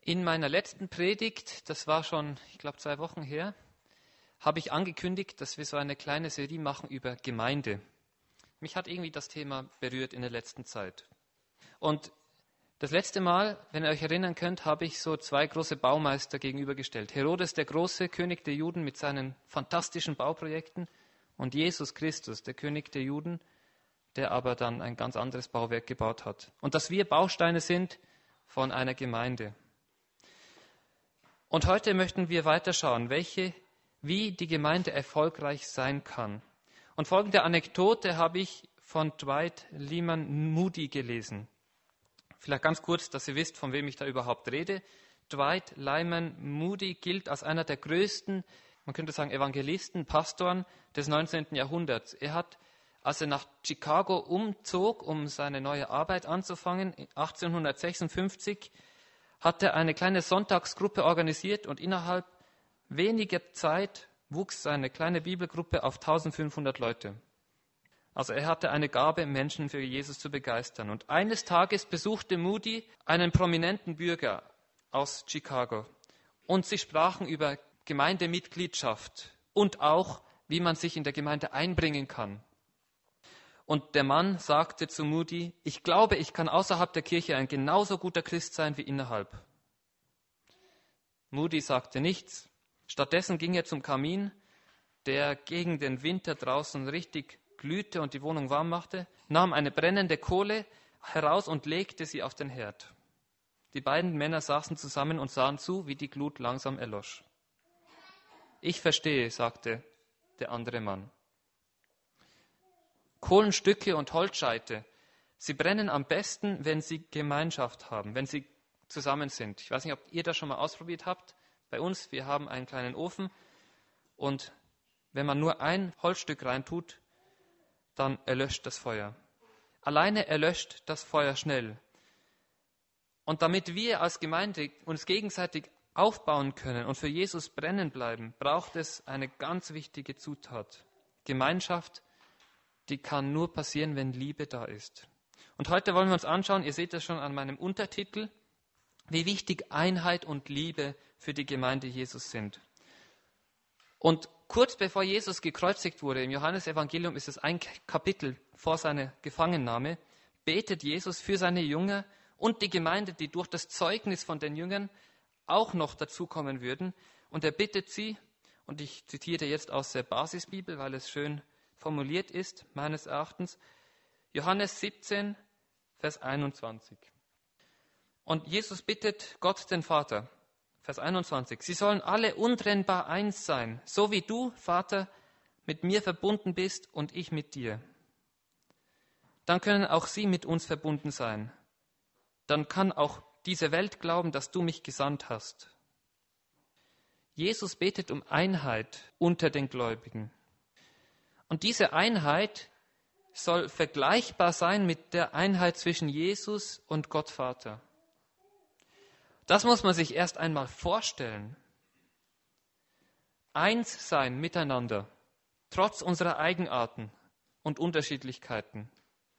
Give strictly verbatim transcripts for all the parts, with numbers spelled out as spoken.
In meiner letzten Predigt, das war schon, ich glaube, zwei Wochen her, habe ich angekündigt, dass wir so eine kleine Serie machen über Gemeinde. Mich hat irgendwie das Thema berührt in der letzten Zeit. Und das letzte Mal, wenn ihr euch erinnern könnt, habe ich so zwei große Baumeister gegenübergestellt. Herodes, der große König der Juden mit seinen fantastischen Bauprojekten, und Jesus Christus, der König der Juden, der aber dann ein ganz anderes Bauwerk gebaut hat. Und dass wir Bausteine sind von einer Gemeinde. Und heute möchten wir weiterschauen, welche, wie die Gemeinde erfolgreich sein kann. Und folgende Anekdote habe ich von Dwight Lyman Moody gelesen. Vielleicht ganz kurz, dass ihr wisst, von wem ich da überhaupt rede. Dwight Lyman Moody gilt als einer der größten, man könnte sagen, Evangelisten, Pastoren des neunzehnten Jahrhunderts. Er hat, als er nach Chicago umzog, um seine neue Arbeit anzufangen, achtzehnhundertsechsundfünfzig, hat er eine kleine Sonntagsgruppe organisiert und innerhalb weniger Zeit wuchs seine kleine Bibelgruppe auf eintausendfünfhundert Leute. Also er hatte eine Gabe, Menschen für Jesus zu begeistern. Und eines Tages besuchte Moody einen prominenten Bürger aus Chicago. Und sie sprachen über Gemeindemitgliedschaft und auch, wie man sich in der Gemeinde einbringen kann. Und der Mann sagte zu Moody, ich glaube, ich kann außerhalb der Kirche ein genauso guter Christ sein wie innerhalb. Moody sagte nichts. Stattdessen ging er zum Kamin, der gegen den Winter draußen richtig glühte und die Wohnung warm machte, nahm eine brennende Kohle heraus und legte sie auf den Herd. Die beiden Männer saßen zusammen und sahen zu, wie die Glut langsam erlosch. Ich verstehe, sagte der andere Mann. Kohlenstücke und Holzscheite, sie brennen am besten, wenn sie Gemeinschaft haben, wenn sie zusammen sind. Ich weiß nicht, ob ihr das schon mal ausprobiert habt. Bei uns, wir haben einen kleinen Ofen und wenn man nur ein Holzstück reintut, dann erlöscht das Feuer. Alleine erlöscht das Feuer schnell. Und damit wir als Gemeinde uns gegenseitig aufbauen können und für Jesus brennen bleiben, braucht es eine ganz wichtige Zutat. Gemeinschaft, die kann nur passieren, wenn Liebe da ist. Und heute wollen wir uns anschauen, ihr seht das schon an meinem Untertitel, wie wichtig Einheit und Liebe für die Gemeinde Jesus sind. Und kurz bevor Jesus gekreuzigt wurde, im Johannesevangelium ist es ein Kapitel vor seiner Gefangennahme, betet Jesus für seine Jünger und die Gemeinde, die durch das Zeugnis von den Jüngern auch noch dazukommen würden. Und er bittet sie, und ich zitiere jetzt aus der Basisbibel, weil es schön formuliert ist, meines Erachtens, Johannes siebzehn, Vers einundzwanzig. Und Jesus bittet Gott, den Vater, Vers einundzwanzig, sie sollen alle untrennbar eins sein, so wie du, Vater, mit mir verbunden bist und ich mit dir. Dann können auch sie mit uns verbunden sein. Dann kann auch diese Welt glauben, dass du mich gesandt hast. Jesus betet um Einheit unter den Gläubigen. Und diese Einheit soll vergleichbar sein mit der Einheit zwischen Jesus und Gott Vater. Das muss man sich erst einmal vorstellen. Eins sein miteinander, trotz unserer Eigenarten und Unterschiedlichkeiten.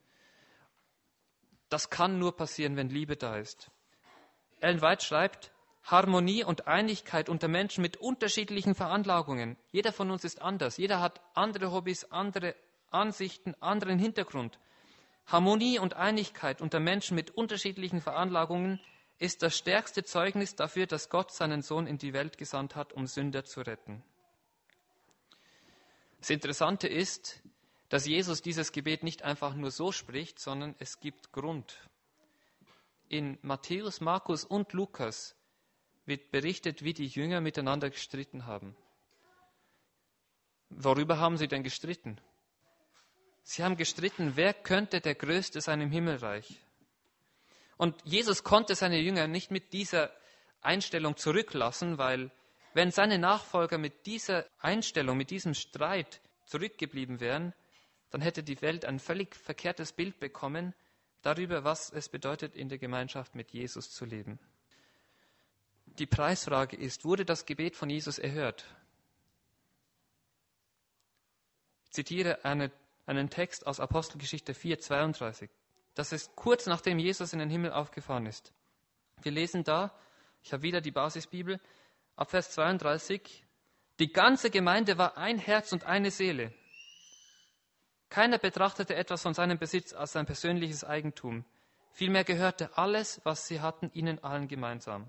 Das kann nur passieren, wenn Liebe da ist. Ellen White schreibt, Harmonie und Einigkeit unter Menschen mit unterschiedlichen Veranlagungen. Jeder von uns ist anders. Jeder hat andere Hobbys, andere Ansichten, anderen Hintergrund. Harmonie und Einigkeit unter Menschen mit unterschiedlichen Veranlagungen ist das stärkste Zeugnis dafür, dass Gott seinen Sohn in die Welt gesandt hat, um Sünder zu retten. Das Interessante ist, dass Jesus dieses Gebet nicht einfach nur so spricht, sondern es gibt Grund. In Matthäus, Markus und Lukas wird berichtet, wie die Jünger miteinander gestritten haben. Worüber haben sie denn gestritten? Sie haben gestritten, wer könnte der Größte sein im Himmelreich? Und Jesus konnte seine Jünger nicht mit dieser Einstellung zurücklassen, weil wenn seine Nachfolger mit dieser Einstellung, mit diesem Streit zurückgeblieben wären, dann hätte die Welt ein völlig verkehrtes Bild bekommen darüber, was es bedeutet, in der Gemeinschaft mit Jesus zu leben. Die Preisfrage ist, wurde das Gebet von Jesus erhört? Ich zitiere eine, einen Text aus Apostelgeschichte vier, zweiunddreißig. Das ist kurz nachdem Jesus in den Himmel aufgefahren ist. Wir lesen da, Ich habe wieder die Basisbibel. Ab Vers zweiunddreißig. Die ganze Gemeinde war ein Herz und eine Seele. Keiner betrachtete etwas von seinem Besitz als sein persönliches Eigentum. Vielmehr gehörte alles, was sie hatten, ihnen allen gemeinsam.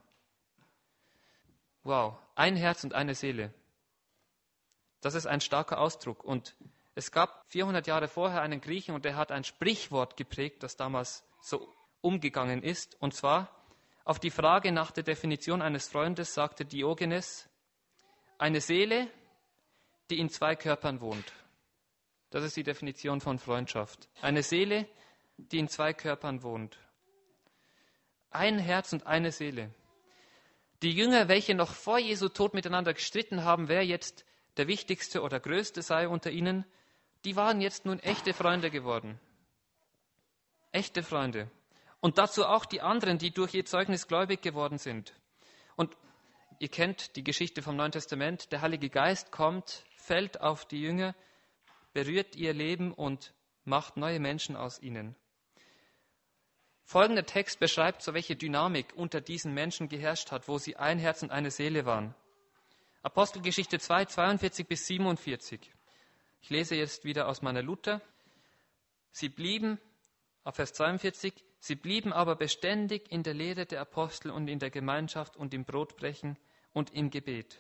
Wow, ein Herz und eine Seele. Das ist ein starker Ausdruck. Und es gab vierhundert Jahre vorher einen Griechen und der hat ein Sprichwort geprägt, das damals so umgegangen ist. Und zwar auf die Frage nach der Definition eines Freundes sagte Diogenes, eine Seele, die in zwei Körpern wohnt. Das ist die Definition von Freundschaft. Eine Seele, die in zwei Körpern wohnt. Ein Herz und eine Seele. Die Jünger, welche noch vor Jesu Tod miteinander gestritten haben, wer jetzt der wichtigste oder größte sei unter ihnen, die waren jetzt nun echte Freunde geworden. Echte Freunde. Und dazu auch die anderen, die durch ihr Zeugnis gläubig geworden sind. Und ihr kennt die Geschichte vom Neuen Testament. Der Heilige Geist kommt, fällt auf die Jünger, berührt ihr Leben und macht neue Menschen aus ihnen. Folgender Text beschreibt, so welche Dynamik unter diesen Menschen geherrscht hat, wo sie ein Herz und eine Seele waren. Apostelgeschichte zwei, zweiundvierzig bis siebenundvierzig. Ich lese jetzt wieder aus meiner Luther. Sie blieben, ab Vers zweiundvierzig, sie blieben aber beständig in der Lehre der Apostel und in der Gemeinschaft und im Brotbrechen und im Gebet.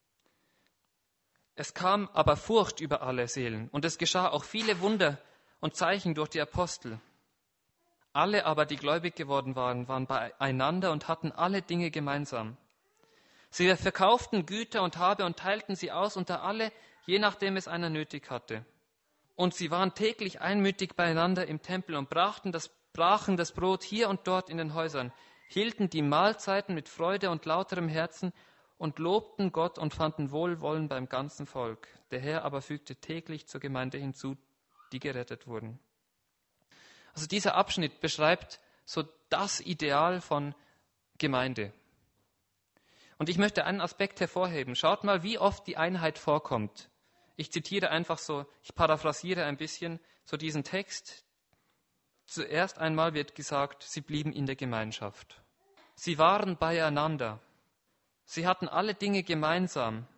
Es kam aber Furcht über alle Seelen und es geschah auch viele Wunder und Zeichen durch die Apostel. Alle aber, die gläubig geworden waren, waren beieinander und hatten alle Dinge gemeinsam. Sie verkauften Güter und Habe und teilten sie aus unter alle, je nachdem es einer nötig hatte. Und sie waren täglich einmütig beieinander im Tempel und brachten das, brachen das Brot hier und dort in den Häusern, hielten die Mahlzeiten mit Freude und lauterem Herzen und lobten Gott und fanden Wohlwollen beim ganzen Volk. Der Herr aber fügte täglich zur Gemeinde hinzu, die gerettet wurden. Also dieser Abschnitt beschreibt so das Ideal von Gemeinde. Und ich möchte einen Aspekt hervorheben. Schaut mal, wie oft die Einheit vorkommt. Ich zitiere einfach so, ich paraphrasiere ein bisschen so diesen Text. Zuerst einmal wird gesagt, sie blieben in der Gemeinschaft. Sie waren beieinander. Sie hatten alle Dinge gemeinsam.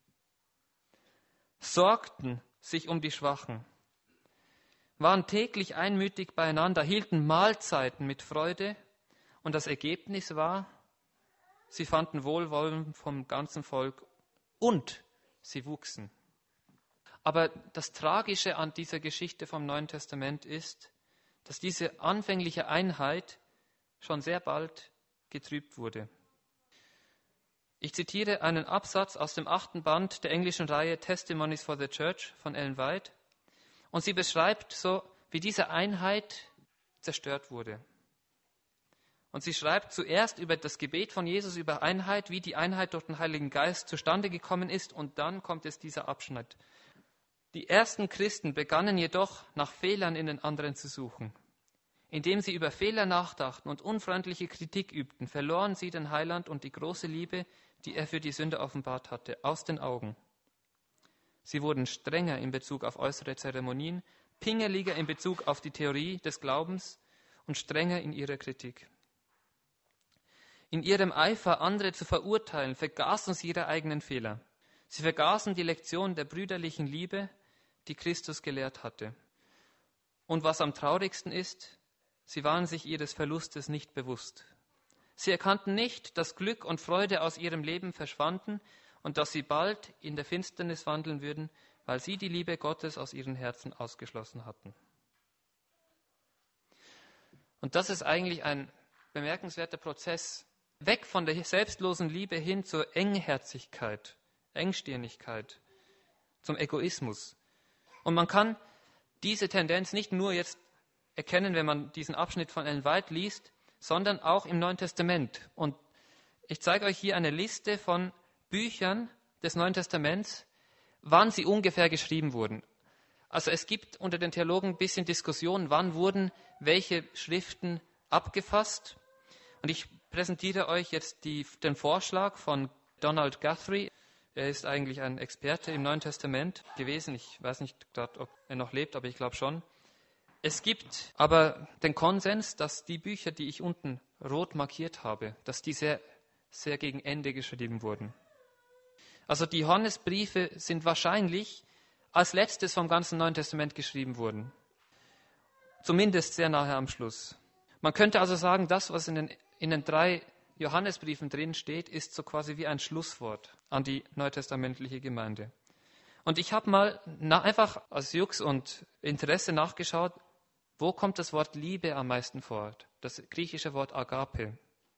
Sorgten sich um die Schwachen. Waren täglich einmütig beieinander, hielten Mahlzeiten mit Freude. Und das Ergebnis war, sie fanden Wohlwollen vom ganzen Volk und sie wuchsen. Aber das Tragische an dieser Geschichte vom Neuen Testament ist, dass diese anfängliche Einheit schon sehr bald getrübt wurde. Ich zitiere einen Absatz aus dem achten Band der englischen Reihe Testimonies for the Church von Ellen White. Und sie beschreibt so, wie diese Einheit zerstört wurde. Und sie schreibt zuerst über das Gebet von Jesus, über Einheit, wie die Einheit durch den Heiligen Geist zustande gekommen ist. Und dann kommt jetzt dieser Abschnitt. Die ersten Christen begannen jedoch, nach Fehlern in den anderen zu suchen. Indem sie über Fehler nachdachten und unfreundliche Kritik übten, verloren sie den Heiland und die große Liebe, die er für die Sünde offenbart hatte, aus den Augen. Sie wurden strenger in Bezug auf äußere Zeremonien, pingeliger in Bezug auf die Theorie des Glaubens und strenger in ihrer Kritik. In ihrem Eifer, andere zu verurteilen, vergaßen sie ihre eigenen Fehler. Sie vergaßen die Lektion der brüderlichen Liebe, die Christus gelehrt hatte. Und was am traurigsten ist, sie waren sich ihres Verlustes nicht bewusst. Sie erkannten nicht, dass Glück und Freude aus ihrem Leben verschwanden und dass sie bald in der Finsternis wandeln würden, weil sie die Liebe Gottes aus ihren Herzen ausgeschlossen hatten. Und das ist eigentlich ein bemerkenswerter Prozess, weg von der selbstlosen Liebe hin zur Engherzigkeit, Engstirnigkeit, zum Egoismus. Und man kann diese Tendenz nicht nur jetzt erkennen, wenn man diesen Abschnitt von Ellen White liest, sondern auch im Neuen Testament. Und ich zeige euch hier eine Liste von Büchern des Neuen Testaments, wann sie ungefähr geschrieben wurden. Also es gibt unter den Theologen ein bisschen Diskussion, wann wurden welche Schriften abgefasst. Und ich präsentiere euch jetzt die, den Vorschlag von Donald Guthrie. Er ist eigentlich ein Experte im Neuen Testament gewesen. Ich weiß nicht grad, ob er noch lebt, aber ich glaube schon. Es gibt aber den Konsens, dass die Bücher, die ich unten rot markiert habe, dass die sehr sehr gegen Ende geschrieben wurden. Also die Johannesbriefe sind wahrscheinlich als letztes vom ganzen Neuen Testament geschrieben worden. Zumindest sehr nahe am Schluss. Man könnte also sagen, das, was in den, in den drei Johannesbriefen drin steht, ist so quasi wie ein Schlusswort an die neutestamentliche Gemeinde. Und ich habe mal na, einfach aus Jux und Interesse nachgeschaut, wo kommt das Wort Liebe am meisten vor? Das griechische Wort Agape.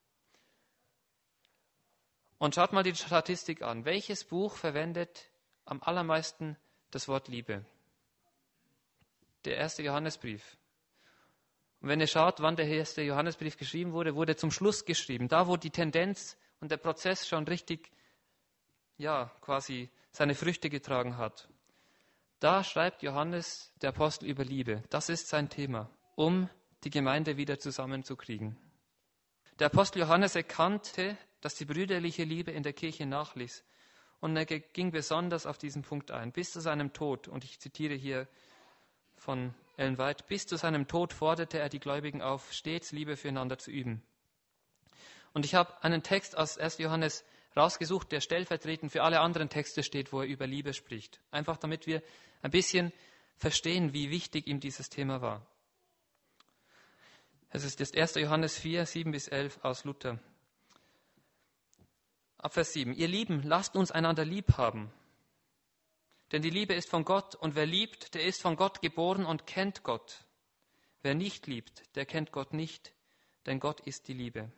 Und schaut mal die Statistik an. Welches Buch verwendet am allermeisten das Wort Liebe? Der erste Johannesbrief. Und wenn ihr schaut, wann der erste Johannesbrief geschrieben wurde, wurde zum Schluss geschrieben. Da, wo die Tendenz und der Prozess schon richtig, ja, quasi seine Früchte getragen hat. Da schreibt Johannes, der Apostel, über Liebe. Das ist sein Thema, um die Gemeinde wieder zusammenzukriegen. Der Apostel Johannes erkannte, dass die brüderliche Liebe in der Kirche nachließ. Und er ging besonders auf diesen Punkt ein, bis zu seinem Tod. Und ich zitiere hier von Ellen White: Bis zu seinem Tod forderte er die Gläubigen auf, stets Liebe füreinander zu üben. Und ich habe einen Text aus ersten Johannes rausgesucht, der stellvertretend für alle anderen Texte steht, wo er über Liebe spricht. Einfach damit wir ein bisschen verstehen, wie wichtig ihm dieses Thema war. Es ist das erste Johannes vier, sieben bis elf aus Luther. Ab Vers sieben. Ihr Lieben, lasst uns einander lieb haben. Denn die Liebe ist von Gott, und wer liebt, der ist von Gott geboren und kennt Gott. Wer nicht liebt, der kennt Gott nicht, denn Gott ist die Liebe.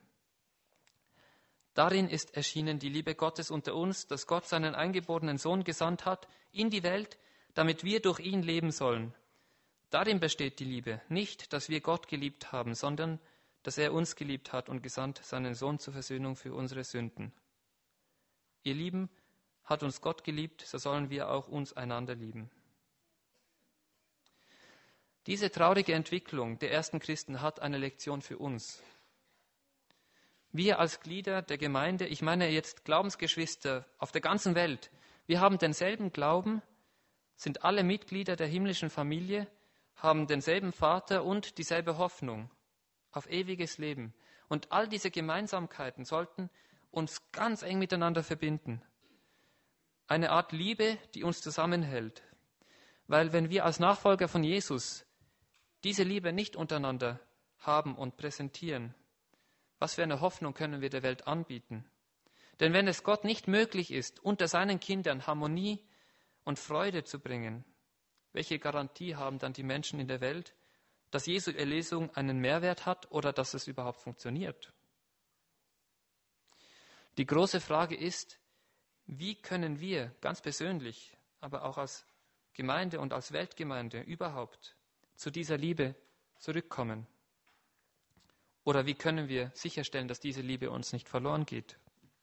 Darin ist erschienen die Liebe Gottes unter uns, dass Gott seinen eingeborenen Sohn gesandt hat in die Welt, damit wir durch ihn leben sollen. Darin besteht die Liebe, nicht, dass wir Gott geliebt haben, sondern dass er uns geliebt hat und gesandt seinen Sohn zur Versöhnung für unsere Sünden. Ihr Lieben, hat uns Gott geliebt, so sollen wir auch uns einander lieben. Diese traurige Entwicklung der ersten Christen hat eine Lektion für uns. Wir als Glieder der Gemeinde, ich meine jetzt Glaubensgeschwister auf der ganzen Welt, wir haben denselben Glauben, sind alle Mitglieder der himmlischen Familie, haben denselben Vater und dieselbe Hoffnung auf ewiges Leben. Und all diese Gemeinsamkeiten sollten uns ganz eng miteinander verbinden. Eine Art Liebe, die uns zusammenhält. Weil wenn wir als Nachfolger von Jesus diese Liebe nicht untereinander haben und präsentieren, was für eine Hoffnung können wir der Welt anbieten? Denn wenn es Gott nicht möglich ist, unter seinen Kindern Harmonie und Freude zu bringen, welche Garantie haben dann die Menschen in der Welt, dass Jesu Erlösung einen Mehrwert hat oder dass es überhaupt funktioniert? Die große Frage ist, wie können wir ganz persönlich, aber auch als Gemeinde und als Weltgemeinde überhaupt zu dieser Liebe zurückkommen? Oder wie können wir sicherstellen, dass diese Liebe uns nicht verloren geht?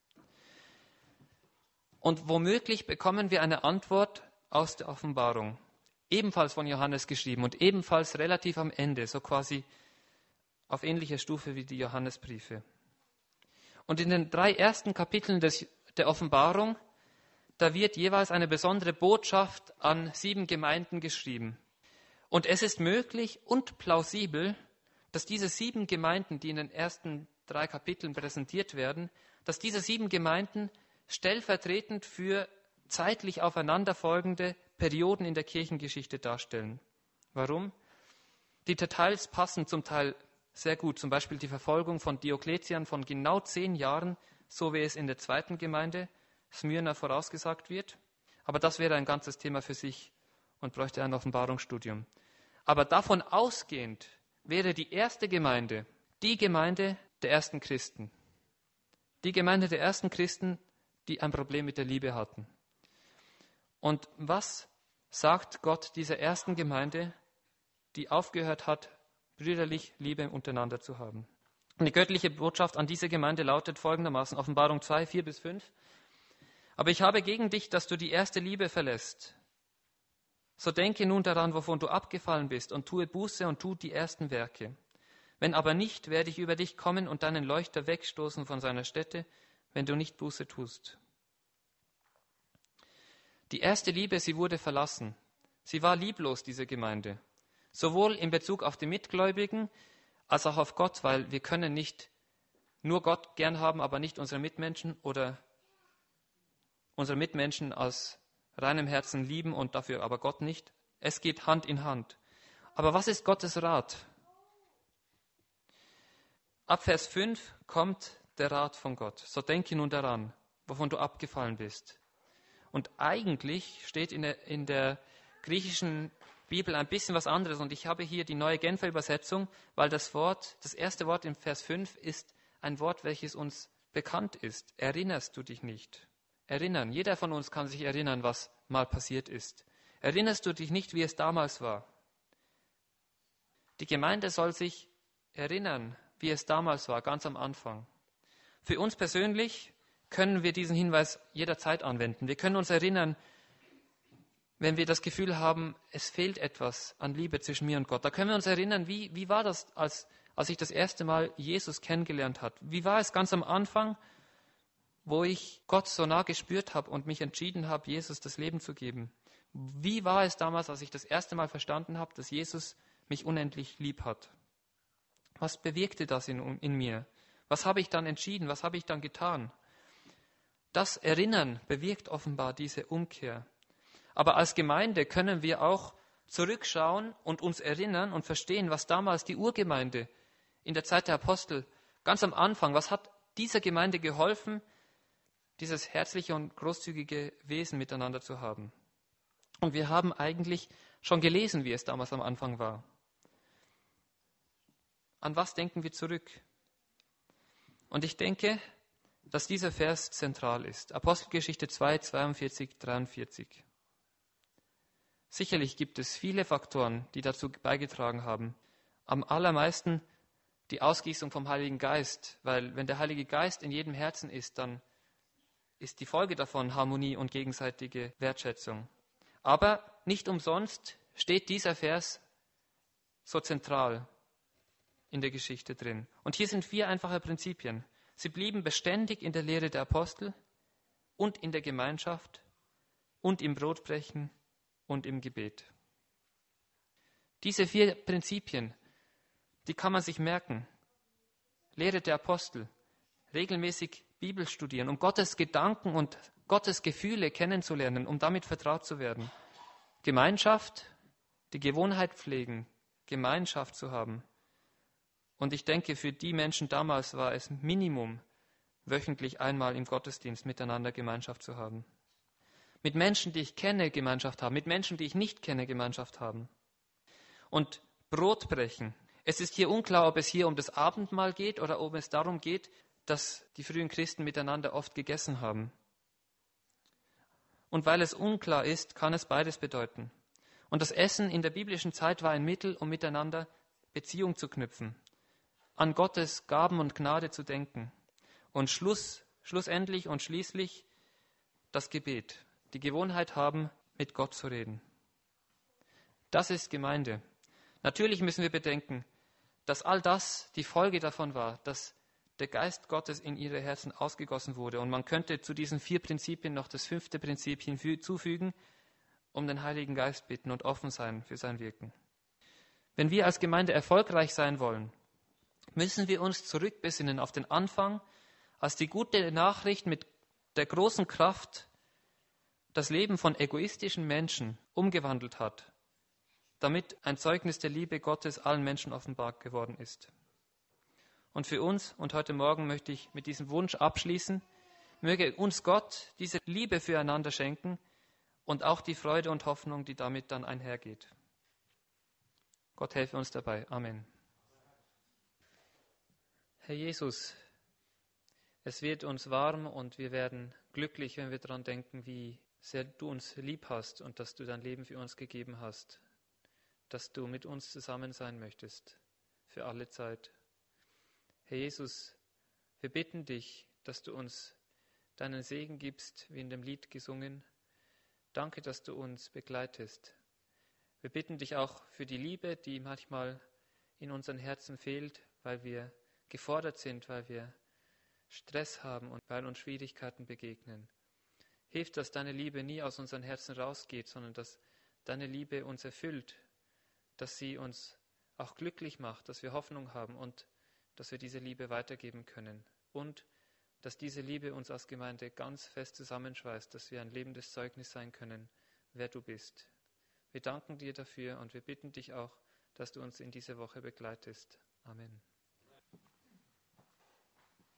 Und womöglich bekommen wir eine Antwort aus der Offenbarung, ebenfalls von Johannes geschrieben und ebenfalls relativ am Ende, so quasi auf ähnlicher Stufe wie die Johannesbriefe. Und in den drei ersten Kapiteln des, der Offenbarung, da wird jeweils eine besondere Botschaft an sieben Gemeinden geschrieben. Und es ist möglich und plausibel, dass diese sieben Gemeinden, die in den ersten drei Kapiteln präsentiert werden, dass diese sieben Gemeinden stellvertretend für zeitlich aufeinanderfolgende Perioden in der Kirchengeschichte darstellen. Warum? Die Details passen zum Teil sehr gut, zum Beispiel die Verfolgung von Diokletian von genau zehn Jahren, so wie es in der zweiten Gemeinde Smyrna vorausgesagt wird. Aber das wäre ein ganzes Thema für sich und bräuchte ein Offenbarungsstudium. Aber davon ausgehend wäre die erste Gemeinde die Gemeinde der ersten Christen. Die Gemeinde der ersten Christen, die ein Problem mit der Liebe hatten. Und was sagt Gott dieser ersten Gemeinde, die aufgehört hat, brüderlich Liebe untereinander zu haben? Und die göttliche Botschaft an diese Gemeinde lautet folgendermaßen, Offenbarung zwei, vier bis fünf. Aber ich habe gegen dich, dass du die erste Liebe verlässt. So denke nun daran, wovon du abgefallen bist, und tue Buße und tu die ersten Werke. Wenn aber nicht, werde ich über dich kommen und deinen Leuchter wegstoßen von seiner Stätte, wenn du nicht Buße tust. Die erste Liebe, sie wurde verlassen. Sie war lieblos, diese Gemeinde. Sowohl in Bezug auf die Mitgläubigen als auch auf Gott, weil wir können nicht nur Gott gern haben, aber nicht unsere Mitmenschen oder unsere Mitmenschen aus reinem Herzen lieben und dafür aber Gott nicht. Es geht Hand in Hand. Aber was ist Gottes Rat? Ab Vers fünf kommt der Rat von Gott. So denke nun daran, wovon du abgefallen bist. Und eigentlich steht in der, in der griechischen Bibel ein bisschen was anderes. Und ich habe hier die neue Genfer Übersetzung, weil das Wort, das erste Wort im Vers fünf ist ein Wort, welches uns bekannt ist. Erinnerst du dich nicht? Erinnern. Jeder von uns kann sich erinnern, was mal passiert ist. Erinnerst du dich nicht, wie es damals war? Die Gemeinde soll sich erinnern, wie es damals war, ganz am Anfang. Für uns persönlich können wir diesen Hinweis jederzeit anwenden. Wir können uns erinnern, wenn wir das Gefühl haben, es fehlt etwas an Liebe zwischen mir und Gott. Da können wir uns erinnern, wie, wie war das, als, als ich das erste Mal Jesus kennengelernt habe? Wie war es ganz am Anfang, wo ich Gott so nah gespürt habe und mich entschieden habe, Jesus das Leben zu geben? Wie war es damals, als ich das erste Mal verstanden habe, dass Jesus mich unendlich lieb hat? Was bewirkte das in, in mir? Was habe ich dann entschieden? Was habe ich dann getan? Das Erinnern bewirkt offenbar diese Umkehr. Aber als Gemeinde können wir auch zurückschauen und uns erinnern und verstehen, was damals die Urgemeinde in der Zeit der Apostel, ganz am Anfang, was hat dieser Gemeinde geholfen, dieses herzliche und großzügige Wesen miteinander zu haben. Und wir haben eigentlich schon gelesen, wie es damals am Anfang war. An was denken wir zurück? Und ich denke, dass dieser Vers zentral ist. Apostelgeschichte zwei, zweiundvierzig, dreiundvierzig. Sicherlich gibt es viele Faktoren, die dazu beigetragen haben. Am allermeisten die Ausgießung vom Heiligen Geist, weil wenn der Heilige Geist in jedem Herzen ist, dann ist die Folge davon Harmonie und gegenseitige Wertschätzung. Aber nicht umsonst steht dieser Vers so zentral in der Geschichte drin. Und hier sind vier einfache Prinzipien. Sie blieben beständig in der Lehre der Apostel und in der Gemeinschaft und im Brotbrechen und im Gebet. Diese vier Prinzipien, die kann man sich merken. Lehre der Apostel, regelmäßig Bibel studieren, um Gottes Gedanken und Gottes Gefühle kennenzulernen, um damit vertraut zu werden. Gemeinschaft, die Gewohnheit pflegen, Gemeinschaft zu haben. Und ich denke, für die Menschen damals war es Minimum, wöchentlich einmal im Gottesdienst miteinander Gemeinschaft zu haben. Mit Menschen, die ich kenne, Gemeinschaft haben. Mit Menschen, die ich nicht kenne, Gemeinschaft haben. Und Brotbrechen. Es ist hier unklar, ob es hier um das Abendmahl geht oder ob es darum geht, dass die frühen Christen miteinander oft gegessen haben. Und weil es unklar ist, kann es beides bedeuten. Und das Essen in der biblischen Zeit war ein Mittel, um miteinander Beziehung zu knüpfen, an Gottes Gaben und Gnade zu denken. Und Schluss, schlussendlich und schließlich das Gebet, die Gewohnheit haben, mit Gott zu reden. Das ist Gemeinde. Natürlich müssen wir bedenken, dass all das die Folge davon war, dass der Geist Gottes in ihre Herzen ausgegossen wurde. Und man könnte zu diesen vier Prinzipien noch das fünfte Prinzip hinzufügen, um den Heiligen Geist bitten und offen sein für sein Wirken. Wenn wir als Gemeinde erfolgreich sein wollen, müssen wir uns zurückbesinnen auf den Anfang, als die gute Nachricht mit der großen Kraft das Leben von egoistischen Menschen umgewandelt hat, damit ein Zeugnis der Liebe Gottes allen Menschen offenbar geworden ist. Und für uns und heute Morgen möchte ich mit diesem Wunsch abschließen, möge uns Gott diese Liebe füreinander schenken und auch die Freude und Hoffnung, die damit dann einhergeht. Gott helfe uns dabei. Amen. Herr Jesus, es wird uns warm und wir werden glücklich, wenn wir daran denken, wie sehr du uns lieb hast und dass du dein Leben für uns gegeben hast, dass du mit uns zusammen sein möchtest für alle Zeit. Herr Jesus, wir bitten dich, dass du uns deinen Segen gibst, wie in dem Lied gesungen. Danke, dass du uns begleitest. Wir bitten dich auch für die Liebe, die manchmal in unseren Herzen fehlt, weil wir gefordert sind, weil wir Stress haben und weil uns Schwierigkeiten begegnen. Hilf, dass deine Liebe nie aus unseren Herzen rausgeht, sondern dass deine Liebe uns erfüllt, dass sie uns auch glücklich macht, dass wir Hoffnung haben und dass wir diese Liebe weitergeben können und dass diese Liebe uns als Gemeinde ganz fest zusammenschweißt, dass wir ein lebendes Zeugnis sein können, wer du bist. Wir danken dir dafür und wir bitten dich auch, dass du uns in diese Woche begleitest. Amen.